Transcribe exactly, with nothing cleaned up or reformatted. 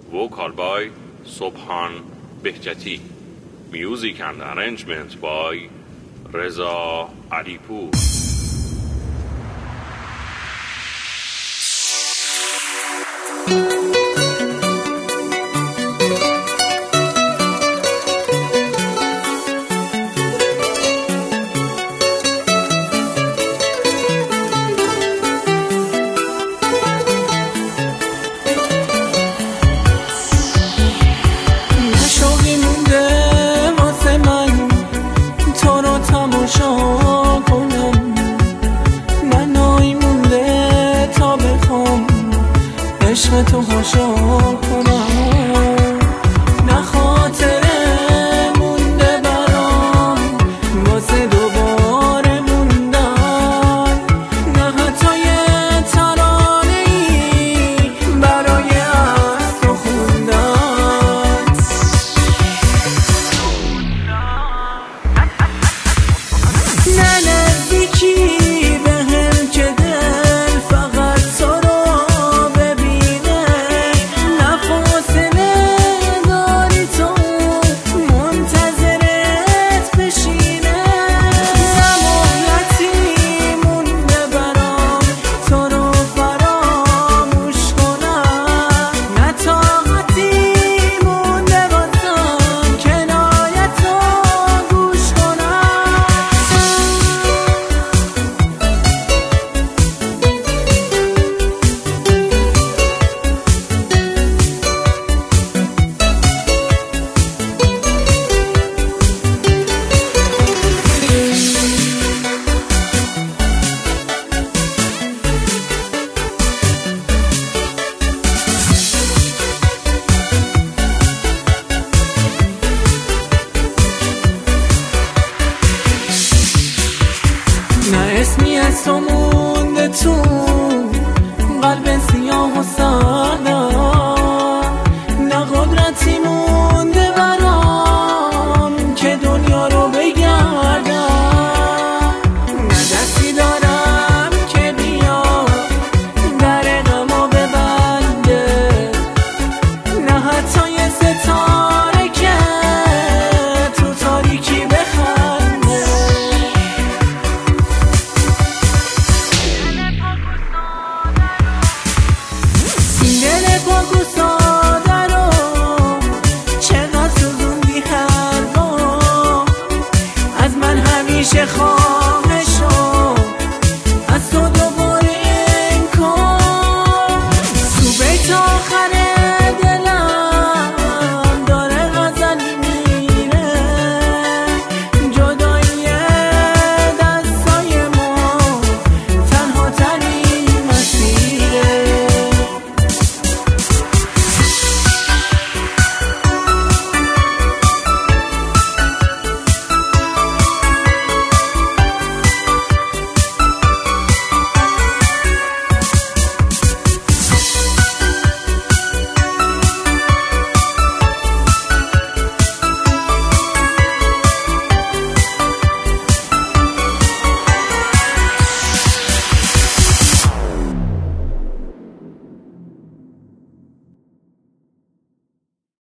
vocal by Sobhan Behjati, music and arrangement by Reza Alipur. عشق تو خوشا کنم، نه خاطره مونده برام واسه دوباره موندن، نه حتی یه ترانه‌ای برای از تو خوندن. نه نزدیکی بهم که دل فقط تو رو نه اسمی از تو مونده تو قلب سیاه و سردم، نه قدرتی مونده برام که دنیا رو بگردم، نه دستی دارم که بیا در غمو ببنده، نه حتی یه ستاره که تو تاریکی بخنده. دل پاک